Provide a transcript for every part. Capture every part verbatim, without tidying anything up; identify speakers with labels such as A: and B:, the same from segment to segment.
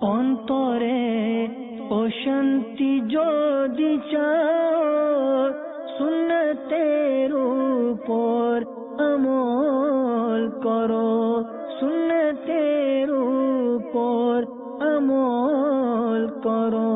A: অন্তরে অশান্তি যদি চাও সুন্নতের উপর আমল করো, সুন্নতের উপর আমল করো।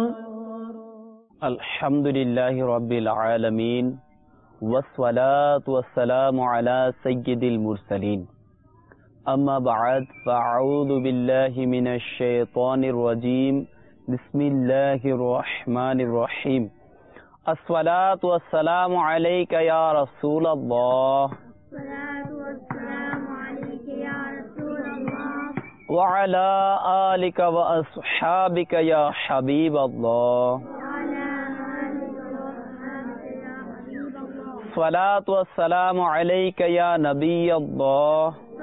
B: আলহামদুলিল্লাহি রাব্বিল আলামিন ওয়াসসালাতু ওয়াসসালামু আলা সাইয়্যিদিল মুরসালিন। أما بعد فأعوذ بالله من الشيطان الرجيم بسم الله الرحمن الرحيم الصلاة والسلام عليك يا رسول الله
C: الصلاة والسلام عليك يا رسول الله
B: وعلى آلك وأصحابك يا حبيب الله
C: وعلى آلك وأصحابك يا حبيب الله
B: الصلاة والسلام عليك يا نبي الله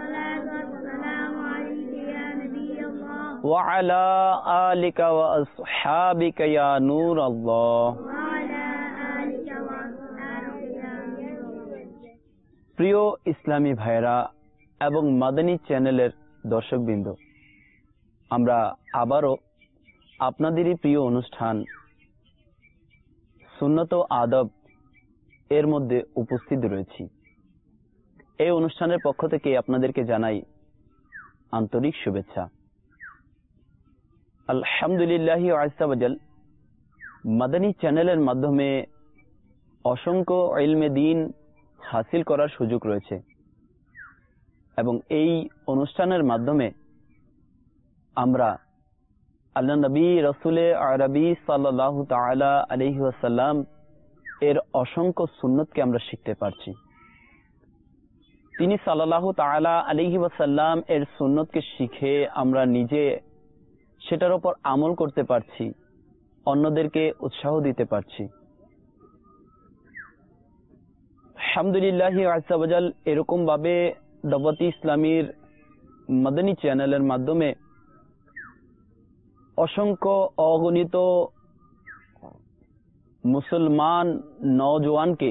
B: وعلى آلك وأصحابك يا نور الله। প্রিয় ইসলামী ভাইরা এবং মাদানী চ্যানেলের দর্শকবৃন্দ, আমরা আবারও আপনাদেরই প্রিয় অনুষ্ঠান সুন্নত ও আদব এর মধ্যে উপস্থিত রয়েছি। এই অনুষ্ঠানের পক্ষ থেকে আপনাদেরকে জানাই আন্তরিক শুভেচ্ছা। আলহামদুলিল্লাহি আযজা ওয়া জাল মাদানী চ্যানেলের মাধ্যমে অসংখ্য ইলমে দ্বীন হাসিল করার সুযোগ রয়েছে এবং এই অনুষ্ঠানের মাধ্যমে আমরা আল্লাহ নবী রাসূলে আরবি সাল্লাল্লাহু তাআলা আলাইহি ওয়াসাল্লাম এর অসংখ্য সুন্নতকে আমরা শিখতে পারছি। তিনি সাল্লাল্লাহু তাআলা আলাইহি ওয়াসাল্লাম এর সুন্নতকে শিখে আমরা নিজে সেটার উপর আমল করতে পারছি, অন্যদেরকে উৎসাহ দিতে পারছি। আলহামদুলিল্লাহি আযজা ওয়া জাল এরকম ভাবে দাওয়াত ইসলামীর মাদানী চ্যানেলের মাধ্যমে অসংখ্য অগণিত মুসলমান নওজওয়ানকে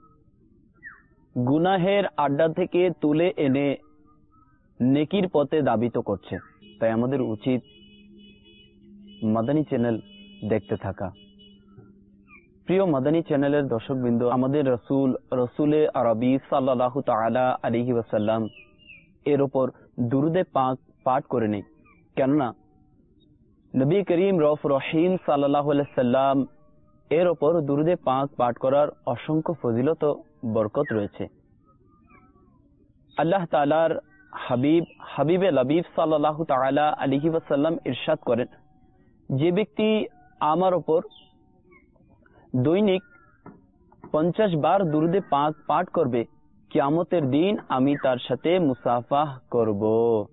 B: গুনাহের আড্ডা থেকে তুলে এনে নেকির পথে ধাবিত করছে। তাই আমাদের উচিত মাদানী চ্যানেল দেখতে থাকা। প্রিয় মাদানী চ্যানেলের দর্শকবৃন্দ, আমাদের রসুল রসুলে আরবি সাল্লাল্লাহু তাআলা আলাইহি ওয়াসাল্লাম এর উপর দুরুদে পাক পাঠ করে নেই, কেননা নবী করিম রউফ রহিম সাল্লাল্লাহু আলাইহি সাল্লাম এর উপর দুরুদে পাক পাঠ করার অসংখ্য ফজিলত ও বরকত রয়েছে। আল্লাহ তাআলার হাবিব হাবিবে লবিব সাল্লাল্লাহু তাআলা আলাইহি ওয়াসাল্লাম ইরশাদ করেন, যে ব্যক্তি আমার উপর দৈনিক পঞ্চাশ বার দুরুদে পাক পাঠ করবে, কিয়ামতের দিন আমি তার সাথে মুসাফাহ করব।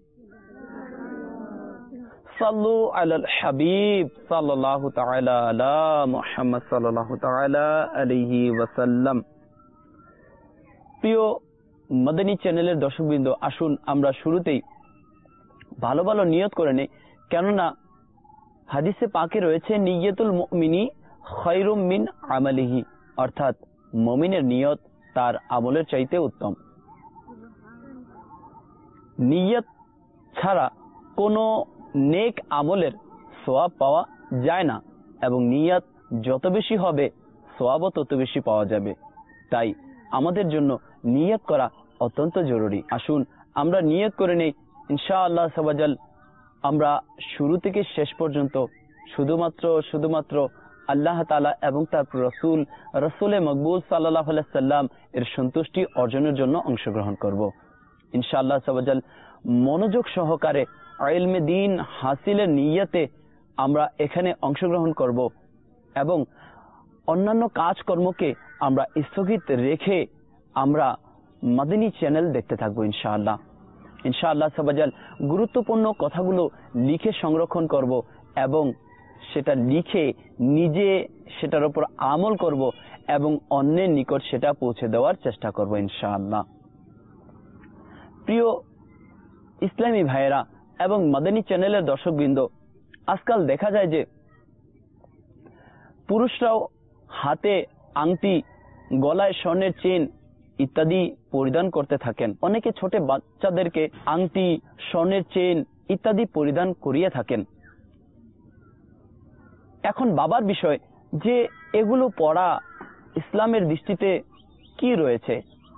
B: সাল্লু আলাল হাবিব সাল্লাল্লাহু তাআলা আলা মুহাম্মদ সাল্লাল্লাহু তাআলা আলাইহি ওয়াসাল্লাম। প্রিয় মাদানী চ্যানেলের দর্শকবৃন্দ, আসুন আমরা শুরুতেই ভালো ভালো নিয়ত করে নেই, কেননা হাদিসে পাকে রয়েছে নিয়তুল মুমিনি খায়রুম মিন আমালিহি, অর্থাৎ মুমিনের নিয়ত তার আমলের চাইতে উত্তম। নিয়ত ছাড়া কোনো নেক আমলের সওয়াব পাওয়া যায় না এবং নিয়ত যত বেশি হবে সওয়াবও তত বেশি পাওয়া যাবে। তাই আমাদের জন্য নিয়ত করা অত্যন্ত জরুরি। আসুন আমরা নিয়ত করে নেই, ইনশাআল্লাহ সাবাজাল আমরা শুরু থেকে শেষ পর্যন্ত শুধুমাত্র শুধুমাত্র আল্লাহ তাআলা এবং তার রাসূল রাসূলে মকবুল সাল্লাল্লাহু আলাইহি সাল্লাম এর সন্তুষ্টি অর্জনের জন্য অংশগ্রহণ করব। ইনশাআল্লাহ সাবাজাল মনোযোগ সহকারে ইলমে দ্বীন হাসিলের নিয়তে আমরা এখানে অংশগ্রহণ করব এবং অন্যান্য কাজকর্মকে আমরা স্থগিত রেখে আমরা মাদানী চ্যানেল দেখতে থাকবো। ইনশাআল্লাহ ইনশাআল্লাহ সাবাজাল গুরুত্বপূর্ণ কথাগুলো লিখে সংরক্ষণ করব এবং সেটা লিখে নিজে সেটার উপর আমল করব এবং অন্যের নিকট সেটা পৌঁছে দেওয়ার চেষ্টা করব ইনশাআল্লাহ। প্রিয় ইসলামী ভাইয়েরা এবং মাদানী চ্যানেলের দর্শকবৃন্দ, আজকাল দেখা যায় যে পুরুষরাও হাতে আংটি, গলায় স্বর্ণের চেন ইত্যাদি পরিধান করতে থাকেন। অনেকে ছোট বাচ্চাদেরকে আংটি, স্বর্ণের চেন ইত্যাদি পরিধান করিয়ে থাকেন। এখন বাবার বিষয় যে এগুলো পড়া ইসলামের দৃষ্টিতে কি রয়েছে।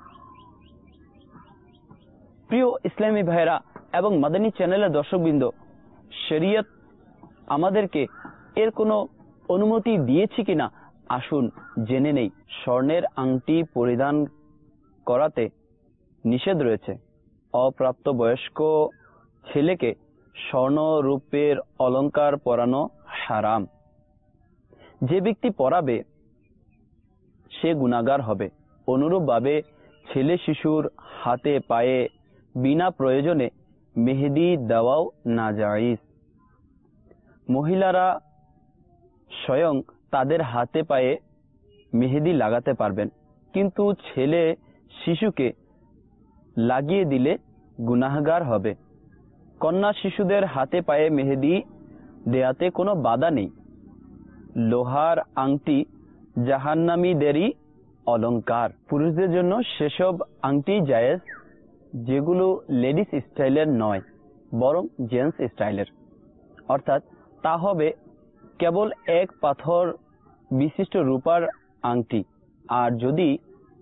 B: প্রিয় ইসলামী ভাইরা এবং মাদানী চ্যানেলের দর্শকবৃন্দ, শরীয়ত আমাদেরকে এর কোনো অনুমতি দিয়েছে কিনা আসুন জেনে নেই। স্বর্ণের আংটি পরিধান করাতে নিষেধ রয়েছে। অপ্রাপ্ত বয়স্ক ছেলেকে স্বর্ণ রূপের অলংকার পরানো হারাম। যে ব্যক্তি পরাবে সে গুনাহগার হবে। অনুরূপভাবে ছেলে শিশুর হাতে পায়ে বিনা প্রয়োজনে মেহেদি দেওয়াও নাজায়েজ। মহিলারা স্বয়ং তাদের হাতে পায়ে মেহেদি লাগাতে পারবেন, কিন্তু ছেলে শিশুকে লাগিয়ে দিলে গুনাহগার হবে। কন্যা শিশুদের হাতে পায়ে মেহেদি দেয়াতে কোনো বাধা নেই। লোহার আংটি জাহান্নামীদেরই অলংকার। পুরুষদের জন্য সেসব আংটি জায়েজ যেগুলো লেডিস স্টাইলের নয়, বরং জেন্টস স্টাইলের। অর্থাৎ তা হবে কেবল এক পাথর বিশিষ্ট রূপার আংটি। আর যদি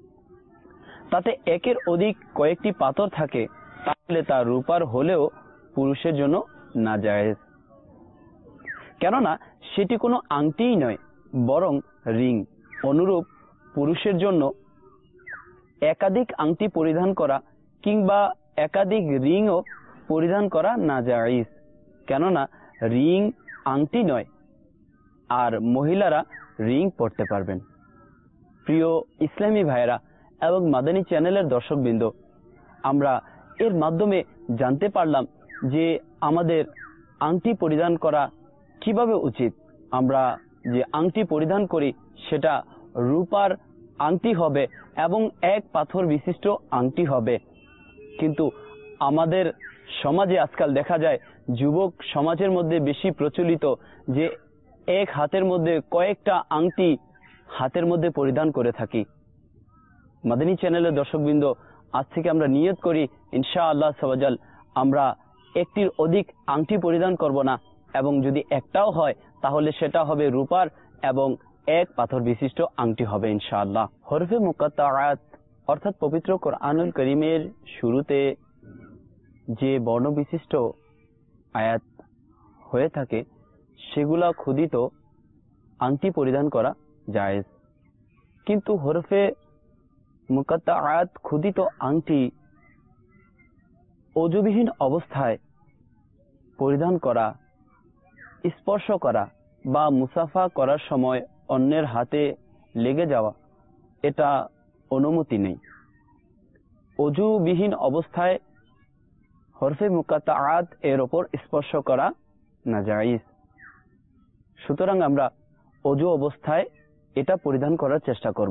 B: তাতে একের অধিক কয়েকটি পাথর থাকে তাহলে তা রূপার হলেও পুরুষের জন্য নাজায়েজ, কেননা সেটি কোনো আংটিই নয় বরং রিং। অনুরূপ পুরুষের জন্য একাধিক আংটি পরিধান করা কিংবা একাধিক রিংও পরিধান করা নাজায়েজ, কেননা রিং আংটি নয়, আর মহিলারা রিং পরতে পারবেন। প্রিয় ইসলামী ভাইরা এবং মাদানী চ্যানেলের দর্শকবৃন্দ, আমরা এর মাধ্যমে জানতে পারলাম যে আমাদের আংটি পরিধান করা কিভাবে উচিত। আমরা যে আংটি পরিধান করি সেটা রূপার আংটি হবে এবং এক পাথর বিশিষ্ট আংটি হবে। কিন্তু আমাদের সমাজে আজকাল দেখা যায় যুবক সমাজের মধ্যে বেশি প্রচলিত যে এক হাতের মধ্যে কয়েকটা আংটি হাতের মধ্যে পরিধান করে থাকি। মাদানী চ্যানেলের দর্শকবৃন্দ, আজ থেকে আমরা নিয়ত করি ইনশাআল্লাহ সওয়াজাল আমরা একটির অধিক আংটি পরিধান করব না, এবং যদি একটাও হয় তাহলে সেটা হবে রূপার এবং এক পাথর বিশিষ্ট আংটি হবে ইনশাআল্লাহ। হরফে মুকাত্তাআত অর্থাৎ পবিত্র কোরআনুল কারীমের শুরুতে যে বর্ণ বিশিষ্ট আয়াত হয়ে থাকে সেগুলা খোদিত আংটি পরিধান করা জায়েজ, কিন্তু হরফে মুকাত্তাআত খোদিত আংটি ওযুবিহীন অবস্থায় পরিধান করা, স্পর্শ করা বা মুসাফা করার সময় অন্যের হাতে লেগে যাওয়া, এটা অনুমতি নেই। ওযুবিহীন অবস্থায় হরফে মুকাত্তাআত এর ওপর স্পর্শ করা নাজায়েজ। সুতরাং আমরা ওযু অবস্থায় এটা পরিধান করার চেষ্টা করব।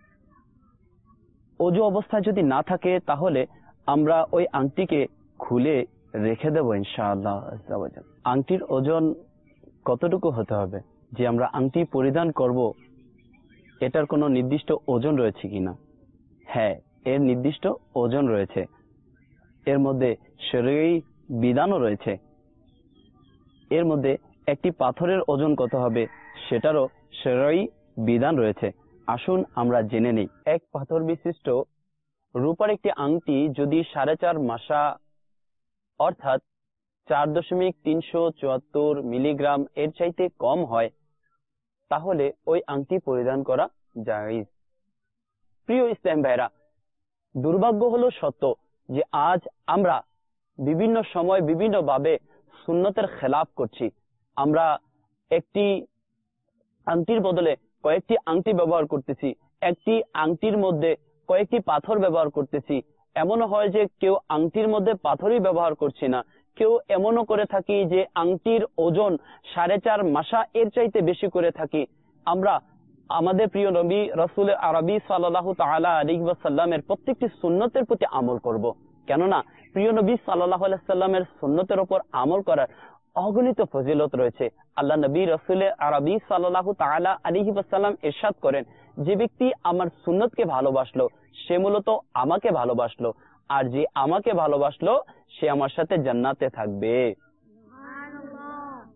B: ওযু অবস্থায় যদি না থাকে তাহলে আমরা ওই আংটিকে খুলে রেখে দেব ইনশাআল্লাহ। আংটির ওজন কতটুকু হতে হবে, যে আমরা আংটি পরিধান করব এটার কোনো নির্দিষ্ট ওজন রয়েছে কিনা? হ্যাঁ, এর নির্দিষ্ট ওজন রয়েছে, এর মধ্যে শরঈ বিধানও রয়েছে। এর মধ্যে একটি পাথরের ওজন কত হবে সেটারও শরঈ বিধান রয়েছে। আসুন আমরা জেনে নেই। এক পাথর বিশিষ্ট রূপার একটি আংটি যদি সাড়ে চার মাসা অর্থাৎ চার দশমিক তিনশো চুয়াত্তর মিলিগ্রাম এর চাইতে কম হয় তাহলে ওই আংটি পরিধান করা জায়েজ। প্রিয় ইসলাম ভাইরা, দুর্ভাগ্য হলো সত্য যে আজ আমরা বিভিন্ন সময় বিভিন্ন ভাবে সুন্নতের খেলাফ করছি। আমরা একটি আংটির বদলে কয়েকটি আংটি ব্যবহার করতেছি, একটি আংটির মধ্যে কয়েকটি পাথর ব্যবহার করতেছি। এমনও হয় যে কেউ আংটির মধ্যে পাথরই ব্যবহার করছি না, কেউ এমনও করে থাকি যে আংটির ওজন সাড়ে চার মাসা এর চাইতে বেশি করে থাকি। আমরা আমাদের প্রিয় নবী রাসূল আরবি সাল্লাল্লাহু তাআলা আলাইহি ওয়াসাল্লামের প্রত্যেকটি সুন্নতের প্রতি আমল করব, কেননা প্রিয় নবী সাল্লাল্লাহু আলাইহি ওয়াসাল্লামের সুন্নতের উপর আমল করার অগণিত ফজিলত রয়েছে। আল্লাহ নবী রাসূল আরবি সাল্লাল্লাহু তাআলা আলাইহি ওয়াসাল্লাম ইরশাদ করেন, যে ব্যক্তি আমার সুন্নতকে ভালোবাসলো সে মূলত আমাকে ভালোবাসলো, আর যে আমাকে ভালোবাসলো সে আমার সাথে জান্নাতে থাকবে।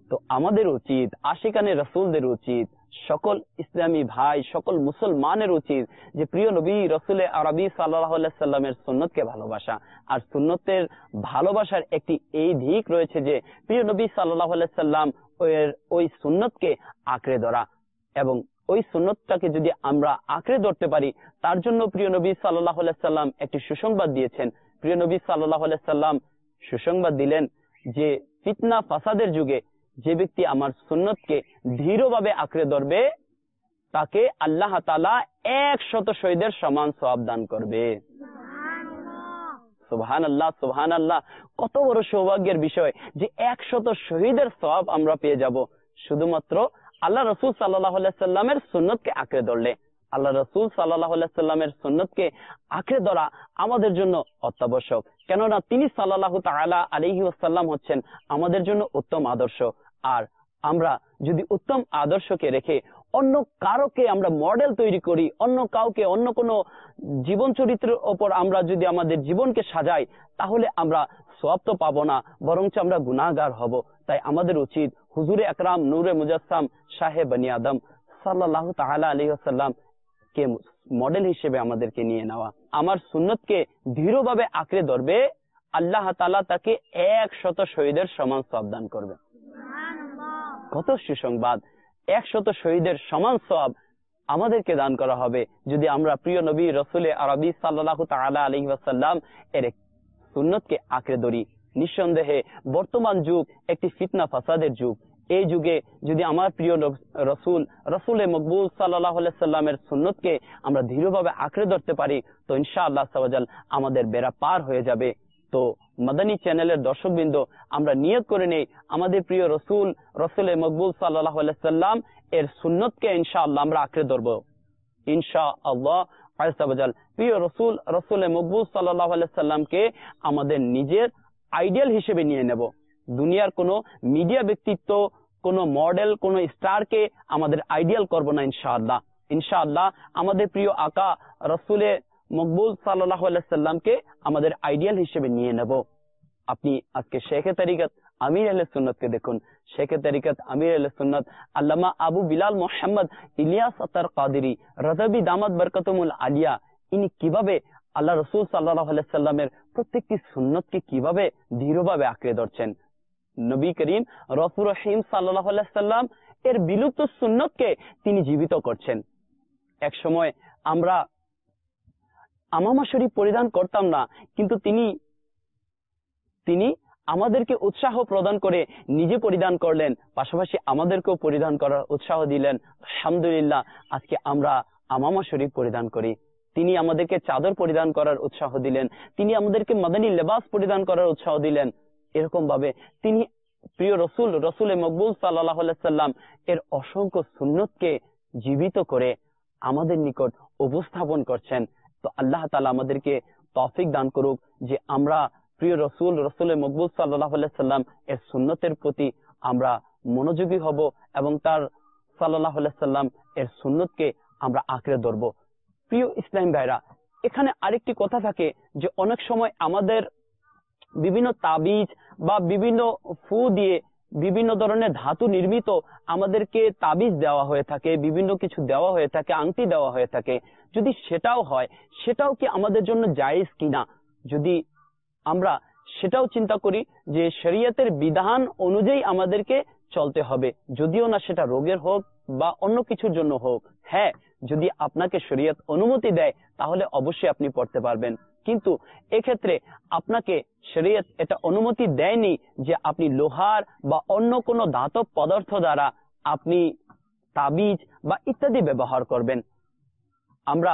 B: তো আমাদের উচিত, আশিকানে রাসূলদের উচিত, সকল ইসলামী ভাই, সকল মুসলমানের উচিত যে প্রিয় নবী রাসূলে আরবি সাল্লাল্লাহু আলাইহি সাল্লামের সুন্নতকে ভালোবাসা। আর সুন্নতের ভালোবাসার একটি এই দিক রয়েছে যে প্রিয় নবী সাল্লাল্লাহু আলাইহি সাল্লাম এর ওই সুন্নতকে আঁকড়ে ধরা, এবং ওই সুন্নতটাকে যদি আমরা আঁকড়ে ধরতে পারি, তার জন্য প্রিয় নবী সাল্লাল্লাহু আলাইহি সাল্লাম একটি সুসংবাদ দিয়েছেন। প্রিয় নবী সাল্লাল্লাহু আলাইহি সাল্লাম সুসংবাদ দিলেন যে ফিতনা ফাসাদের যুগে যে ব্যক্তি আমার সুন্নতকে দৃঢ়ভাবে আঁকড়ে ধরবে, তাকে আল্লাহ তাআলা একশত শহীদের সমান সওয়াব দান করবে। সুবহানাল্লাহ, সুবহানাল্লাহ। কত বড় সৌভাগ্যের বিষয় যে একশত শহীদের সওয়াব আমরা পেয়ে যাব শুধুমাত্র আল্লাহ রাসূল সাল্লাল্লাহু আলাইহি সাল্লামের সুন্নতকে আঁকড়ে ধরলে। আল্লাহ রাসূল সাল্লাল্লাহু আলাইহি সাল্লামের সুন্নতকে আঁকড়ে ধরা আমাদের জন্য অত্যাবশ্যক, কেননা তিনি সাল্লাল্লাহু তাআলা আলাইহি ওয়াসাল্লাম হচ্ছেন আমাদের জন্য উত্তম আদর্শ। আর আমরা যদি উত্তম আদর্শকে রেখে অন্য কারোকে আমরা মডেল তৈরি করি, অন্য কাউকে, অন্য কোনো জীবন চরিত্রের ওপর আমরা যদি আমাদের জীবনকে সাজাই, তাহলে আমরা সওয়াব তো পাবো না, বরঞ্চ আমরা গুনাহগার হব। তাই আমাদের উচিত হুজুরে আকরাম নূরে মুজাসসাম শাহে বনি আদম সাল্লাল্লাহু তাআলা আলাইহি ওয়াসাল্লাম কে মডেল হিসেবে আমাদেরকে নিয়ে নেওয়া। আমার সুন্নতকে দৃঢ়ভাবে আঁকড়ে ধরবে, আল্লাহ তাআলা তাকে একশত শহীদের সমান সওয়াব দান করবে। কত সুসংবাদ! একশত শহীদের সমান সওয়াব আমাদেরকে দান করা হবে যদি আমরা প্রিয় নবী রাসূলে আরবি সাল্লাল্লাহু তাআলা আলাইহি ওয়াসাল্লাম এর সুন্নতকে আঁকড়ে ধরি। নিঃসন্দেহে বর্তমান যুগ একটি ফিতনা ফাসাদের যুগ। এই যুগে যদি আমার প্রিয় রাসূল রাসূলে মকবুল সাল্লাল্লাহু আলাইহি সাল্লামের সুন্নতকে আমরা দৃঢ়ভাবে আঁকড়ে ধরতে পারি, তো ইনশাআল্লাহ সাওয়াজাল আমাদের বেড়া পার হয়ে যাবে। তো মাদানী চ্যানেলের দর্শকবৃন্দ, আমরা নিয়ত করে নেই আমাদের প্রিয় রাসূল রাসূলে মকবুল সাল্লাল্লাহু আলাইহি সাল্লাম এর সুন্নতকে ইনশাআল্লাহ আমরা আঁকড়ে ধরব ইনশাআল্লাহ আযজা ওয়াজাল। প্রিয় রাসূল রাসূলে মকবুল সাল্লাল্লাহু আলাইহি সাল্লামকে আমাদের নিজের আইডিয়াল হিসেবে নিয়ে নেব। দুনিয়ার কোনো মিডিয়া ব্যক্তিত্ব, কোনো মডেল, কোনো স্টারকে আমাদের আইডিয়াল করব না ইনশাআল্লাহ। ইনশাআল্লাহ আমাদের প্রিয় আকা রাসূলে মকবুল সাল্লাল্লাহু আলাইহি সাল্লামকে আমাদের আইডিয়াল হিসেবে নিয়ে নেব। আপনি আজকে শেখে তরিকত আমির আহলে সুন্নতকে দেখুন। শেখে তরিকত আমির আহলে সুন্নত আল্লামা আবু বিলাল মোহাম্মদ ইলিয়াস আতার কাদেরী রাযাবি দামাত বরকতুল আলিয়া, ইনি কিভাবে আল্লাহ রাসূল সাল্লাল্লাহু আলাইহি সাল্লামের প্রত্যেকটি সুন্নতকে কিভাবে দৃঢ়ভাবে আঁকড়ে ধরছেন। নবী করিম রাসূল রহিম সাল্লাল্লাহু আলাইহি সাল্লাম এর বিলুপ্ত সুন্নতকে তিনি জীবিত করছেন। এক সময় আমরা আমামা শরীফ পরিধান করতাম না, কিন্তু তিনি তিনি আমাদেরকে উৎসাহ প্রদান করে নিজে পরিধান করলেন, পাশাপাশি আমাদেরকেও পরিধান করার উৎসাহ দিলেন। আলহামদুলিল্লাহ, আজকে আমরা আমামা শরীফ পরিধান করি। তিনি আমাদেরকে চাদর পরিধান করার উৎসাহ দিলেন, তিনি আমাদেরকে মাদানী লেবাস পরিধান করার উৎসাহ দিলেন। এরকম ভাবে তিনি প্রিয় রসুল রসুলে মকবুল সাল্লাল্লাহু আলাইহি সাল্লাম এর অসংখ্য সুন্নতকে জীবিত করে আমাদের নিকট উপস্থাপন করছেন। তো আল্লাহ তাআলা আমাদেরকে তৌফিক দান করুক যে আমরা প্রিয় রসুল রসুলে মকবুল সাল্লাল্লাহু আলাইহি সাল্লাম এর সুন্নতের প্রতি আমরা মনোযোগী হব এবং তার সাল্লাল্লাহু আলাইহি সাল্লাম এর সুন্নতকে আমরা আঁকড়ে ধরব। প্রিয় ইসলাম ভাইরা, এখানে আরেকটি কথা থাকে যে অনেক সময় আমাদের বিভিন্ন তাবিজ বা বিভিন্ন ফু দিয়ে বিভিন্ন ধরনের ধাতু নির্মিত আমাদেরকে তাবিজ দেওয়া হয়ে থাকে, বিভিন্ন কিছু দেওয়া হয়ে থাকে, আংটি দেওয়া হয়ে থাকে। যদি সেটাও হয়, সেটাও কি আমাদের জন্য জায়েজ কিনা, যদি আমরা সেটাও চিন্তা করি যে শরীয়তের বিধান অনুযায়ী আমাদেরকে চলতে হবে, যদিও না সেটা রোগের হোক বা অন্য কিছুর জন্য হোক। হ্যাঁ, যদি আপনাকে শরীয়ত অনুমতি দেয় তাহলে অবশ্যই আপনি পড়তে পারবেন, কিন্তু এক্ষেত্রে আপনাকে শরীয়ত এটা অনুমতি দেয়নি যে আপনি লোহার বা অন্য কোনো ধাতব পদার্থ দ্বারা আপনি তাবিজ বা ইত্যাদি ব্যবহার করবেন। আমরা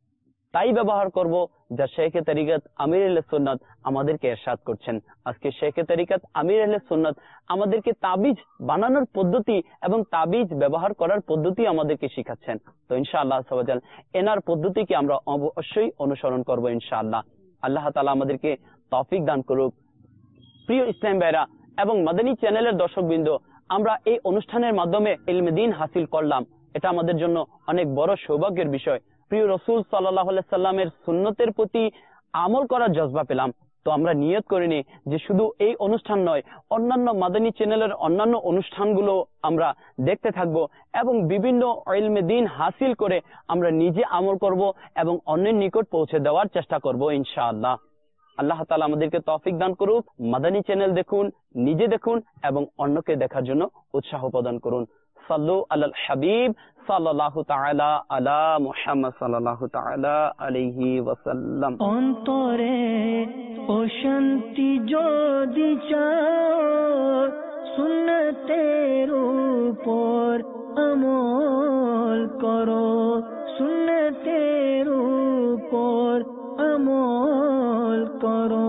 B: তাই ব্যবহার করব যা শেখে তরিকত আমির আহলে সুন্নাত আমাদেরকে ইরশাদ করছেন। আজকে শেখে তরিকত আমির আহলে সুন্নাত আমাদেরকে তাবিজ বানানোর পদ্ধতি এবং তাবিজ ব্যবহার করার পদ্ধতি আমাদেরকে শিখাচ্ছেন। তো ইনশাআল্লাহ সাওয়াজাল এনার পদ্ধতিকে আমরা অবশ্যই অনুসরণ করব ইনশাআল্লাহ। আল্লাহ তাআলা আমাদেরকে তৌফিক দান করুক। প্রিয় ইসলাম ভাইরা এবং মাদানী চ্যানেলের দর্শকবৃন্দ, আমরা এই অনুষ্ঠানের মাধ্যমে ইলমে দ্বীন হাসিল করলাম, এটা আমাদের জন্য অনেক বড় সৌভাগ্যের বিষয়। প্রিয় রসুল সাল্লাল্লাহু আলাইহি সাল্লামের সুন্নতের প্রতি আমল করার জজবা পেলাম। তো আমরা নিয়ত করে নিই যে শুধু এই অনুষ্ঠান নয়, অন্যান্য মাদানী চ্যানেলের অন্যান্য অনুষ্ঠানগুলো আমরা দেখতে থাকব এবং বিভিন্ন ইলমে দ্বীন হাসিল করে আমরা নিজে আমল করব এবং অন্যের নিকট পৌঁছে দেওয়ার চেষ্টা করব ইনশাআল্লাহ। আল্লাহ তাআলা আমাদেরকে তৌফিক দান করুক। মাদানী চ্যানেল দেখুন, নিজে দেখুন এবং অন্যকে দেখার জন্য উৎসাহ প্রদান করুন। সাল্লু আলাল হাবিব সাল্লাল্লাহু তাআলা আলা মুহাম্মদ সাল্লাল্লাহু তাআলা আলাইহি ওয়াসাল্লাম।
A: অন্তরে ও শান্তি যদি চাও, সুন্নতের উপর আমল করো, সুন্নতের উপর আমল করো।